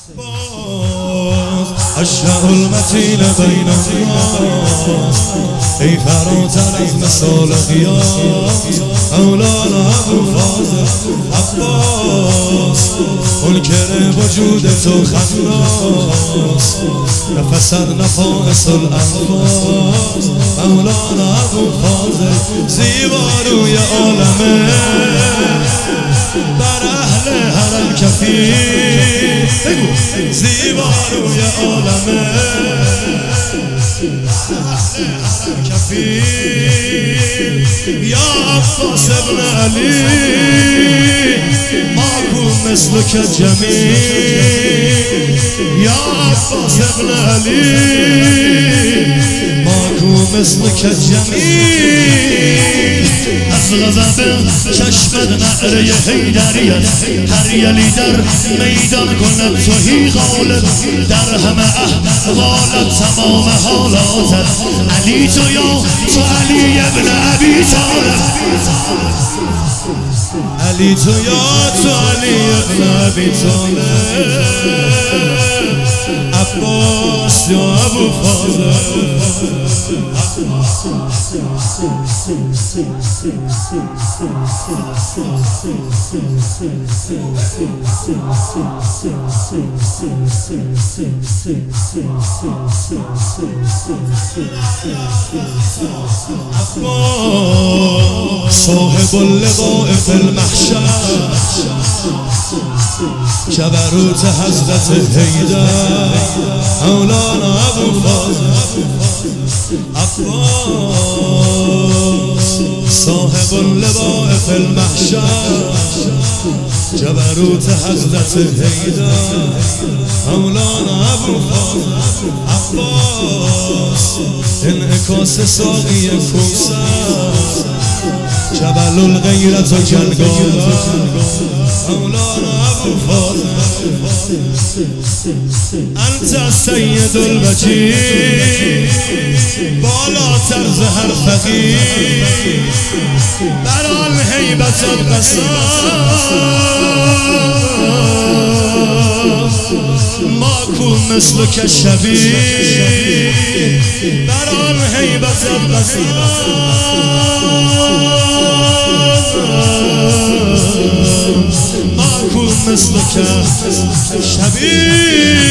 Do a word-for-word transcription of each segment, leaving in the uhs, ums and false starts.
اشجع المتین بین الناس ای فراتر از مثال قیاس مولانا ابوالفضل عباس منکر وجود تو خناس نفست نفائس الانفاس مولانا ابوالفضل زیباروی عالمه بر اهل حرم کفیل زیباروی عالمه کفیل یا عباس ابن علی ماکو مثلک جمیل یا عباس ابن علی ماکو مثلک جمیل از غضب چشمت نعره حیدریت هر یلی در میدان کند توهی غالب در همه احوالت تمام حالاتت علی تو یا تو علی ابن ابی طالب علی تو یا تو علی ابن ابی طالب عباس یا ابوالفضل صاحب اللقاء فی المحشر جبروت حضرت حیدر مولانا ابوالفضل عباس صاحب اللقاء فی المحشر جبروت حضرت حیدر مولانا ابوالفضل عباس انعکاس ساقی کوثر جبل الغیرت و جلگاور مولانا ابوالفضل انت سید الوجید بالاتر ز هر فقیر بر آن هیبت القصار ماکو مثلک شبیه بر آن هیبت القصار ماکو مثلک شبیه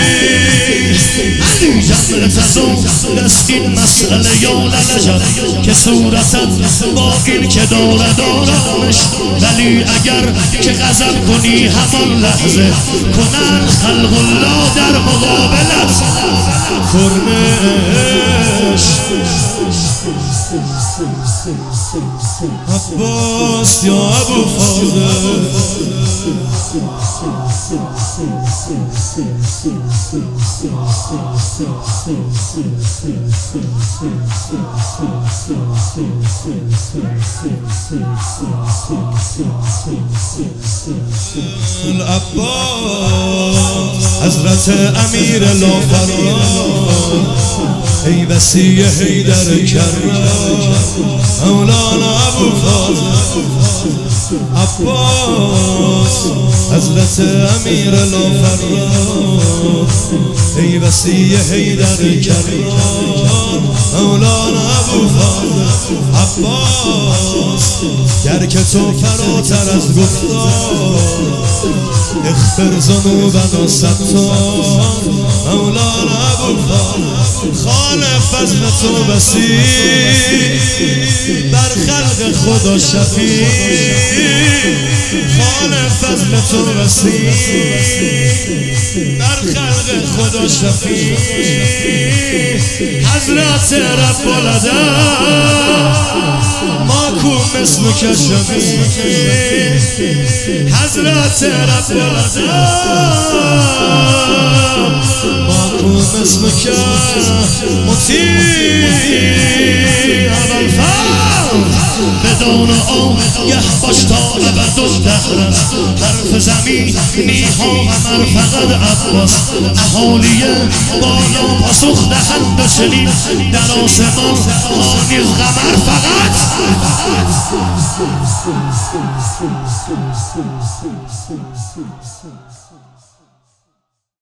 علی جمل تزون دست این مسئله یا لنجد که صورتت با این که داره دارمش ولی اگر که غضب کنی همان لحظه کنن خلق الله در مقابلت کرنش عباس یا ابوالفضل العباس حضرت امیر لافران ای وصی حیدر کرم مولانا ابوالفضل عباس حضرت امیر لافران ای وصی حیدر کرم مولانا ابوالفضل عباس گر که تو فراتر از گفتار اغفر ذنوبنا ستار مولانا ابوالفضل خان فضل تو وسیع بر خلق خدا شفیع خان فضل تو وسیع بر خلق خدا شفیع حضرت رب العزت ماکو مثلک شبیه حضرت رب العزت ماکو مثلک مطیع ابوالفضل بدون آگه باش تا ابد الدهر است حرف زمینی ها قمر فقط عباس اهالی بالا پاسخ دهند و چنین در آسمان ها نیز قمر فقط